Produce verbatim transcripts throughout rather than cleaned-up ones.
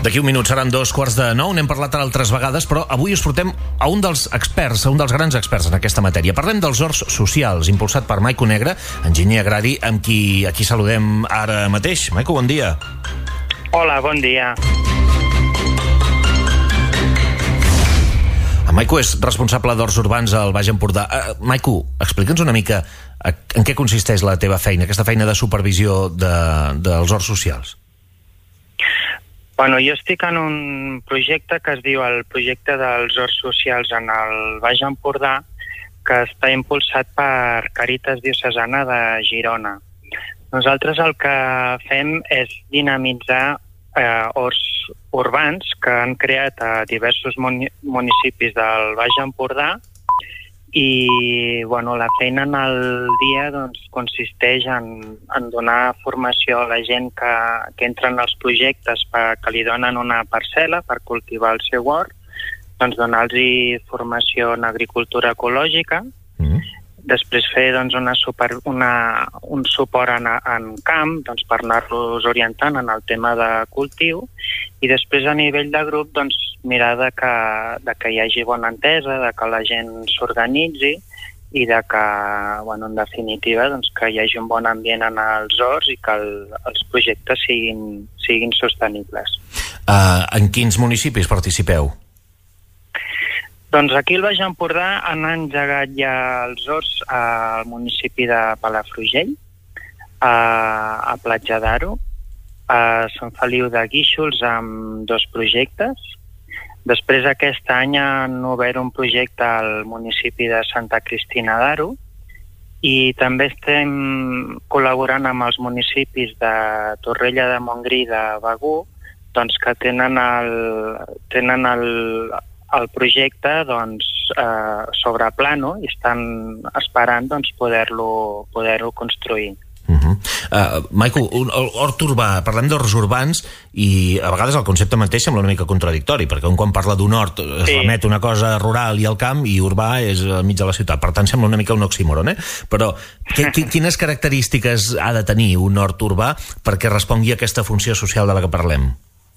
D'aquí un minut seran dos quarts de nou, n'hem parlat altres vegades, però avui us portem a un dels experts, a un dels grans experts en aquesta matèria. Parlem dels horts socials, impulsat per Maico Negre, enginyer agrari, amb qui aquí saludem ara mateix. Maico, bon dia. Hola, bon dia. En Maico és responsable d'horts urbans al Baix Empordà. Uh, Maico, explica'ns una mica en què consisteix la teva feina, aquesta feina de supervisió de, dels horts socials. Bueno, jo estic en un projecte que es diu el projecte dels horts socials en el Baix Empordà, que està impulsat per Càritas Diocesana de Girona. Nosaltres el que fem és dinamitzar eh, horts urbans que han creat a diversos muni- municipis del Baix Empordà i bueno, la feina en el dia doncs, consisteix en, en donar formació a la gent que, que entra en els projectes per, que li donen una parcel·la per cultivar el seu hort, doncs donar-los formació en agricultura ecològica, mm. després fer doncs, una super, una, un suport en, en camp doncs, per anar-los orientant en el tema de cultiu i després a nivell de grup doncs, mirar de que, de que hi hagi bona entesa, de que la gent s'organitzi i de que, bueno, en definitiva, doncs, que hi hagi un bon ambient en els horts i que el, els projectes siguin, siguin sostenibles. Uh, en quins municipis participeu? Doncs aquí al Baix Empordà han engegat ja els horts al municipi de Palafrugell, a, a Platja d'Aro, a Sant Feliu de Guíxols amb dos projectes. Després aquest any han obert un projecte al municipi de Santa Cristina d'Aro i també estem col·laborant amb els municipis de Torrella de Montgrí i de Begur, doncs que tenen el, tenen el, el projecte doncs, eh, sobre plano i estan esperant doncs, poder-lo poder-ho construir. Uh-huh. Uh, Maico, un, el hort urbà, parlem d'horts urbans i a vegades el concepte mateix sembla una mica contradictori, perquè un quan parla d'un hort es sí. remet una cosa rural i al camp i urbà és al mig de la ciutat, per tant sembla una mica un oxímoron, eh? Però que, que, quines característiques ha de tenir un hort urbà perquè respongui a aquesta funció social de la que parlem?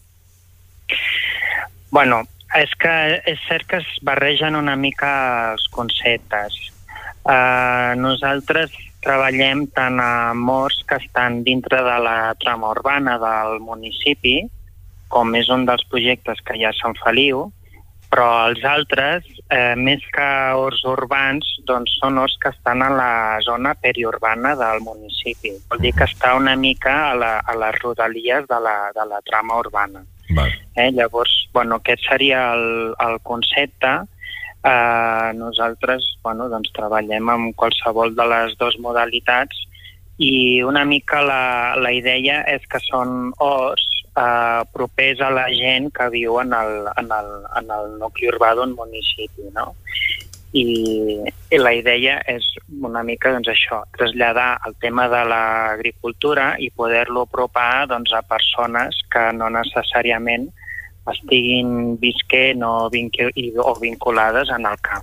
Bueno, és que és cert que es barregen una mica els conceptes. Uh, nosaltres treballem tant amb horts que estan dintre de la trama urbana del municipi, com és un dels projectes que hi ha a Sant Feliu, però els altres, eh, més que horts urbans, doncs són horts que estan a la zona periurbana del municipi. Vol dir que està una mica a, la, a les rodalies de la, de la trama urbana. Eh, llavors, bueno, aquest seria el, el concepte. Uh, nosaltres bueno, doncs, treballem amb qualsevol de les dues modalitats i una mica la, la idea és que són horts uh, propers a la gent que viu en el, en el, en el nucli urbà d'un municipi, no? I, i la idea és una mica doncs, això, traslladar el tema de l'agricultura i poder-lo apropar doncs, a persones que no necessàriament estiguin visquent o, vincu o vinculades en el camp.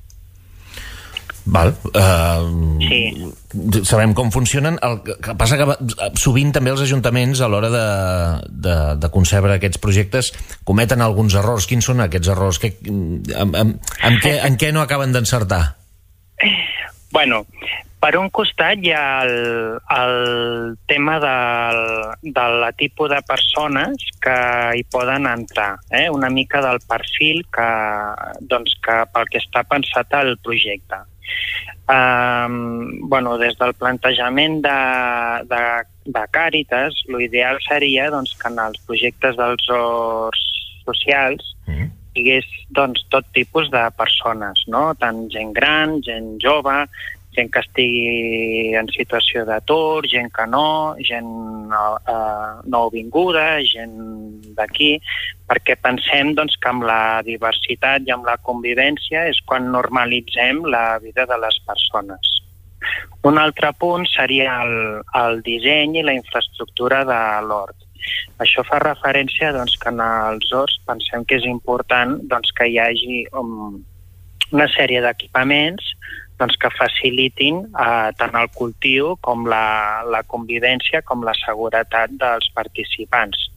Val. Uh, sí. Sabem com funcionen. El que passa que sovint també els ajuntaments a l'hora de, de, de concebre aquests projectes cometen alguns errors. Quins són aquests errors? Que, en, en, en, què, en què no acaben d'encertar? Bueno, per un costat hi ha el, el tema del, de la tipus de persones que hi poden entrar, eh? Una mica del perfil que, doncs, que pel que està pensat el projecte. Um, bueno, des del plantejament de, de, de Càritas, l'ideal seria doncs, que en els projectes dels horts socials mm. hi hagués doncs, tot tipus de persones, no? Tant gent gran, gent jove, gent que estigui en situació d'atur, gent que no, gent uh, nouvinguda, gent d'aquí, perquè pensem doncs, que amb la diversitat i amb la convivència és quan normalitzem la vida de les persones. Un altre punt seria el, el disseny i la infraestructura de l'hort. Això fa referència doncs, que en els horts pensem que és important doncs, que hi hagi um, una sèrie d'equipaments doncs, que facilitin eh, tant el cultiu com la, la convivència com la seguretat dels participants.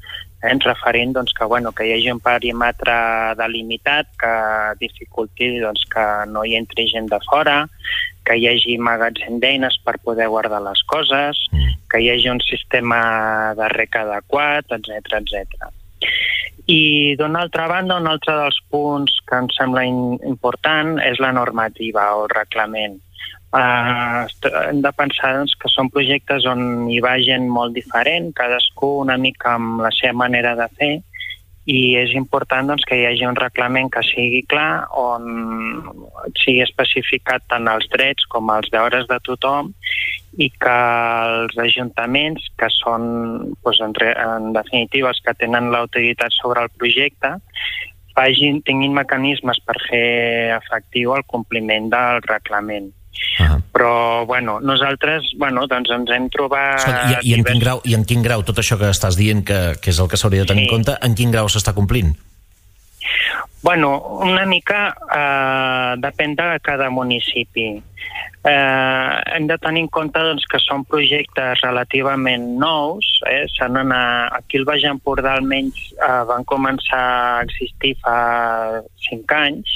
Eh? Ens referint doncs, que, bueno, que hi hagi un perímetre delimitat que dificulti doncs, que no hi entri gent de fora, que hi hagi magatzem d'eines per poder guardar les coses, que hi hagi un sistema de rec adequat, etcètera, etcètera. I d'una altra banda, un altre dels punts que em sembla in- important és la normativa o el reglament. Uh, hem de pensar doncs, que són projectes on hi va gent molt diferent, cadascú una mica amb la seva manera de fer, i és important doncs, que hi hagi un reglament que sigui clar, on sigui especificat tant els drets com els deures de tothom, i que els ajuntaments, que són doncs, en, re, en definitiva els que tenen l'autoritat sobre el projecte, facin, tinguin mecanismes per fer efectiu el compliment del reglament. Uh-huh. Però, bueno, nosaltres bueno, doncs ens hem trobat... Escolta, i, i, en quin grau, I en quin grau tot això que estàs dient que, que és el que s'hauria de tenir sí. en compte, en quin grau s'està complint? Bueno, una mica eh, depèn de cada municipi. Eh, hem de tenir en compte doncs, que són projectes relativament nous. Eh? S'han anat, aquí al Baix Empordà almenys eh, van començar a existir fa cinc anys,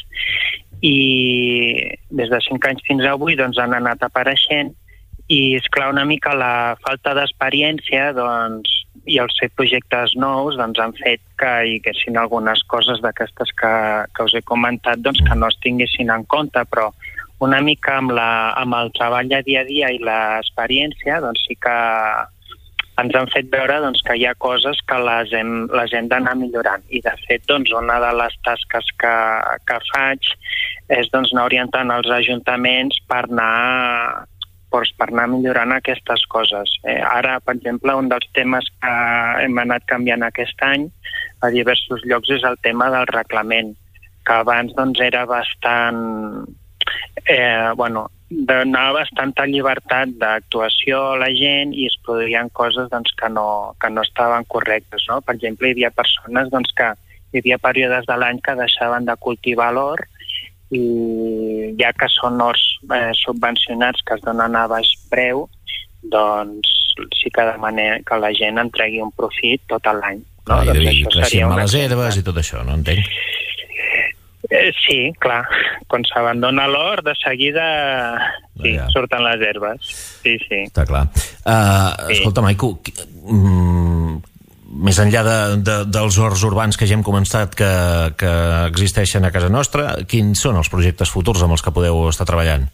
i des de cinc anys fins avui doncs, han anat apareixent, i és clar, una mica la falta d'experiència doncs, i els ser projectes nous doncs, han fet que hi haguessin algunes coses d'aquestes que, que us he comentat doncs, que no es tinguessin en compte, però una mica amb, la, amb el treball de dia a dia i l'experiència doncs, sí que ens han fet veure doncs, que hi ha coses que les hem, les hem d'anar millorant. I, de fet, doncs, una de les tasques que, que faig és doncs, anar orientant els ajuntaments per anar, doncs, per anar millorant aquestes coses. Eh, ara, per exemple, un dels temes que hem anat canviant aquest any a diversos llocs és el tema del reglament, que abans doncs, era bastant... Eh, bueno, donava bastanta llibertat d'actuació a la gent i es produïen coses doncs, que, no, que no estaven correctes. No? Per exemple, hi havia persones doncs, que hi havia períodes de l'any que deixaven de cultivar l'or, i ja que són horts eh, subvencionats que es donen a baix preu, doncs sí que demanem que la gent en tregui un profit tot l'any. No? Ah, doncs I creixien males herbes i tot això, no entenc? Eh, sí, clar. Quan s'abandona l'or, de seguida sí, ja. surten les herbes. Sí, sí. Està clar. Uh, sí. Escolta, Maico, mm, més enllà de, de, dels horts urbans que ja hem comentat que, que existeixen a casa nostra, quins són els projectes futurs amb els que podeu estar treballant?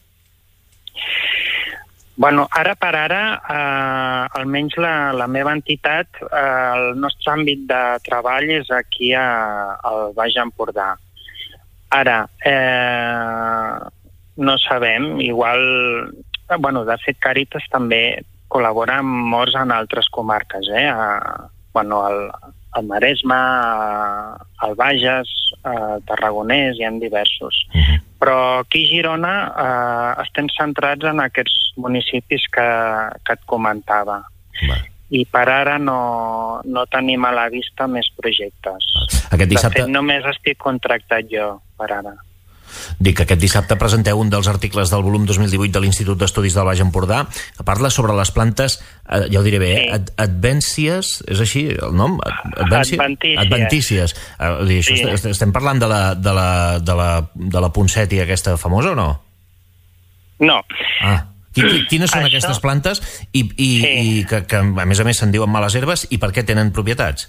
Bueno, ara per ara, eh, almenys la, la meva entitat, eh, el nostre àmbit de treball és aquí a, al Baix Empordà. Ara, eh, no sabem, igual... Bueno, de fet, Càritas també col·labora amb morts en altres comarques, eh? A, bueno, al, al Maresme, a, al Bages, a Tarragonès, hi ha diversos. Però aquí a Girona eh, estem centrats en aquests municipis que, que et comentava. Va. I per ara no, no tenim a la vista més projectes. Aquest dissabte... De fet, només estic contractat jo, per ara. Dic que aquest dissabte presenteu un dels articles del volum dos mil divuit de l'Institut d'Estudis del Baix Empordà, que parla sobre les plantes, eh, ja ho diré bé, sí. eh? Ad Advències, és així el nom? Advències. Adventícies. Adventícies. Eh, dir, sí. est estem parlant de la, de, la, de, la, de la poncètia aquesta famosa o no? No. Ah. Quines són Això... aquestes plantes i, i, sí. i que, que a més a més se'n diuen males herbes i per què tenen propietats?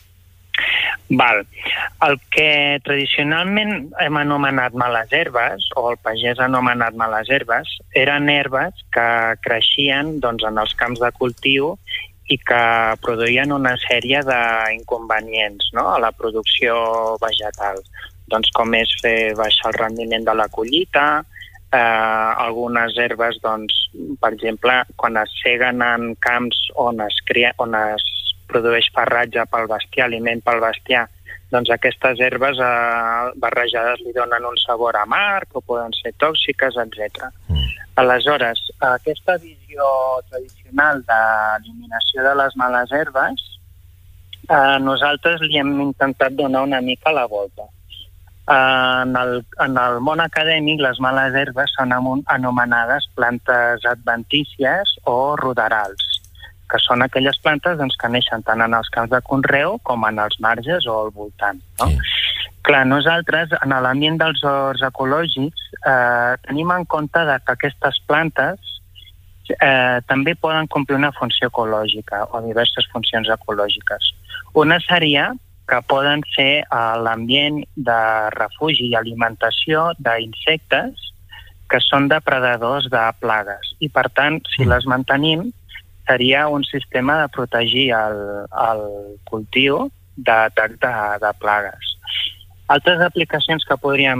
Val. El que tradicionalment hem anomenat males herbes, o el pagès ha anomenat males herbes, eren herbes que creixien doncs, en els camps de cultiu i que produïen una sèrie d'inconvenients, no?, a la producció vegetal. Doncs com és fer baixar el rendiment de la collita, eh, algunes herbes, doncs, per exemple, quan es seguen en camps on es, cria, on es produeix farratge pel bestiar, aliment pel bestiar, doncs aquestes herbes eh, barrejades li donen un sabor amarg o poden ser tòxiques, etcètera. Mm. Aleshores, aquesta visió tradicional d'eliminació de les males herbes, eh, nosaltres li hem intentat donar una mica la volta. Eh, en, el, en el món acadèmic, les males herbes són anomenades plantes adventícies o ruderals, que són aquelles plantes doncs, que neixen tant en els camps de conreu com en els marges o al voltant. No? Sí. Clar, nosaltres, en l'ambient dels horts ecològics, eh, tenim en compte de que aquestes plantes eh, també poden complir una funció ecològica o diverses funcions ecològiques. Una seria que poden ser a l'ambient de refugi i alimentació d'insectes que són depredadors de plagues. I, per tant, si les mantenim, seria un sistema de protegir el, el cultiu d'atac de, de plagues. Altres aplicacions que podríem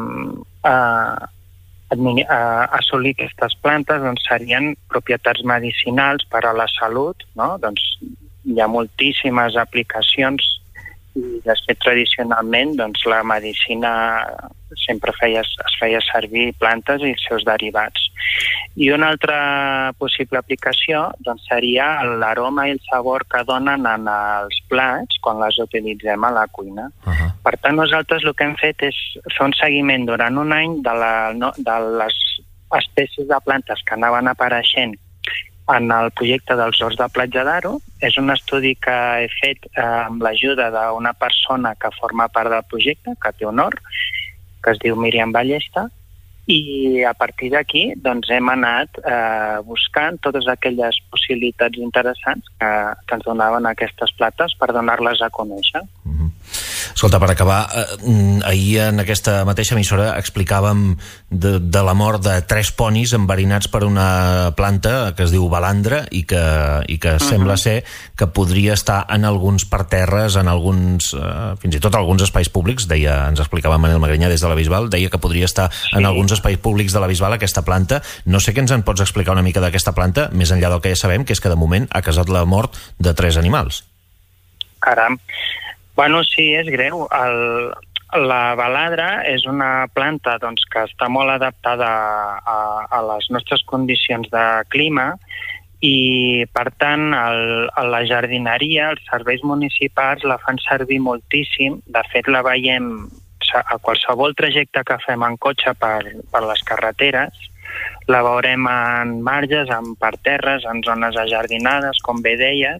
eh, eh, assolir aquestes plantes doncs, serien propietats medicinals per a la salut. No? Doncs, hi ha moltíssimes aplicacions i, de fet, tradicionalment doncs, la medicina sempre feia, es feia servir plantes i els seus derivats. I una altra possible aplicació doncs, seria l'aroma i el sabor que donen en els plats quan les utilitzem a la cuina. Uh-huh. Per tant, nosaltres el que hem fet és fer un seguiment durant un any de, la, no, de les espècies de plantes que anaven apareixent en el projecte dels horts de Platja d'Aro. És un estudi que he fet eh, amb l'ajuda d'una persona que forma part del projecte, que té honor, que es diu Míriam Ballesta, i a partir d'aquí doncs, hem anat eh, buscant totes aquelles possibilitats interessants que, que ens donaven aquestes plantes per donar-les a conèixer. Mm-hmm. Escolta, per acabar, eh, ahir en aquesta mateixa emissora explicàvem de, de la mort de tres ponis enverinats per una planta que es diu balandra i que, i que uh-huh. sembla ser que podria estar en alguns parterres, en alguns, eh, fins i tot alguns espais públics, deia, ens explicava Manel Magrinyà des de la Bisbal, deia que podria estar sí. en alguns espais públics de la Bisbal aquesta planta. No sé què ens en pots explicar una mica d'aquesta planta, més enllà del que ja sabem, que és que de moment ha causat la mort de tres animals. Caram. Bueno, sí, és greu. El, la baladra és una planta doncs, que està molt adaptada a, a les nostres condicions de clima i, per tant, el, a la jardineria, els serveis municipals la fan servir moltíssim. De fet, la veiem a qualsevol trajecte que fem en cotxe per, per les carreteres. La veurem en marges, en parterres, en zones ajardinades, com bé deies,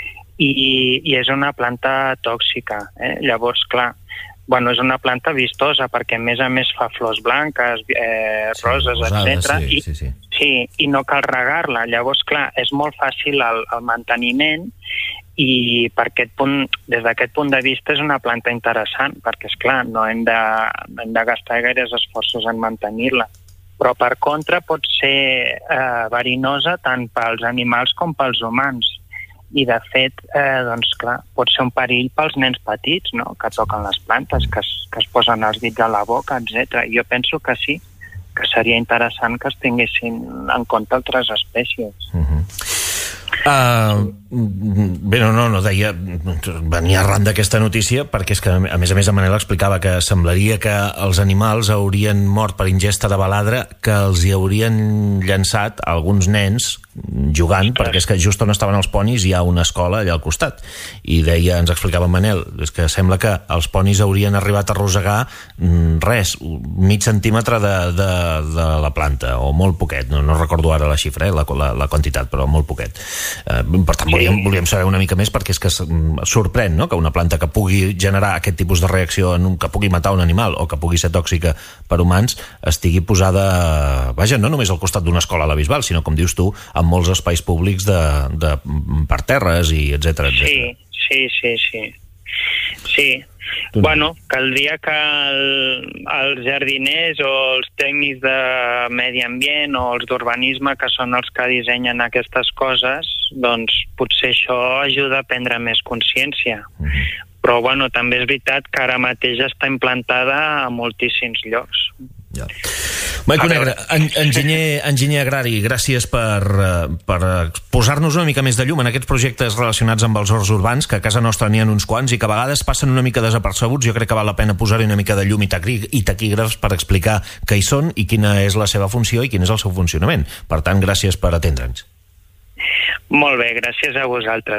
I, i és una planta tòxica. Eh? Llavors, clar, bueno, és una planta vistosa perquè a més a més fa flors blanques, eh, sí, roses, etcètera. Sí, sí, sí. Sí, i no cal regar-la. Llavors, clar, és molt fàcil el, el manteniment i per aquest punt, des d'aquest punt de vista és una planta interessant perquè, és clar, no hem de, no hem de gastar gaires esforços en mantenir-la. Però, per contra, pot ser eh, verinosa tant pels animals com pels humans. I, de fet, eh, doncs, clar, pot ser un perill pels nens petits, no?, que toquen les plantes, que es, que es posen els dits a la boca, etcètera. Jo penso que sí, que seria interessant que es tinguessin en compte altres espècies. Uh-huh. Uh, bé, no, no, no deia, venia arran d'aquesta notícia perquè és que, a més a més, en Manel explicava que semblaria que els animals haurien mort per ingesta de baladra, que els hi haurien llançat alguns nens jugant, perquè és que just on estaven els ponis hi ha una escola allà al costat, i deia, ens explicava en Manel, és que sembla que els ponis haurien arribat a arrossegar res, mig centímetre de, de, de la planta, o molt poquet, no, no recordo ara la xifra, eh, la, la, la quantitat, però molt poquet. Eh, per tant, volíem, volíem saber una mica més perquè és que sorprèn, no?, que una planta que pugui generar aquest tipus de reacció, en un, que pugui matar un animal o que pugui ser tòxica per humans, estigui posada, vaja, no només al costat d'una escola a la Bisbal, sinó, com dius tu, en molts espais públics de, de parterres i etcètera, etcètera. Sí, sí, sí, sí. Sí. Bueno, caldria que el, els jardiners o els tècnics de medi ambient o els d'urbanisme, que són els que dissenyen aquestes coses, doncs potser això ajuda a prendre més consciència. Mm-hmm. Però, bueno, també és veritat que ara mateix està implantada a moltíssims llocs. Ja. Maico Negre, en, enginyer, enginyer agrari, gràcies per, per posar-nos una mica més de llum en aquests projectes relacionats amb els horts urbans, que a casa nostra n'hi ha uns quants i que a vegades passen una mica desapercebuts. Jo crec que val la pena posar-hi una mica de llum i, taqui, i taquígrafs per explicar què hi són i quina és la seva funció i quin és el seu funcionament. Per tant, gràcies per atendre'ns. Molt bé, gràcies a vosaltres.